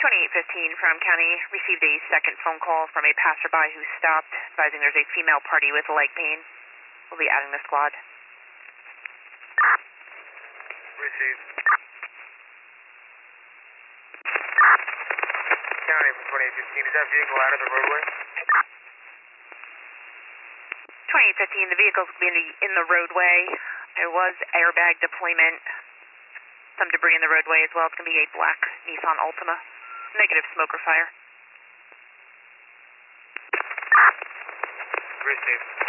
2815 from County received a second phone call from a passerby who stopped, advising there's a female party with leg pain. We'll be adding the squad. Received. County from 2815, is that vehicle out of the roadway? 2815, the vehicle's going to be in the roadway. There was airbag deployment, some debris in the roadway as well. It's going to be a black Nissan Altima. Negative smoke or fire. Received.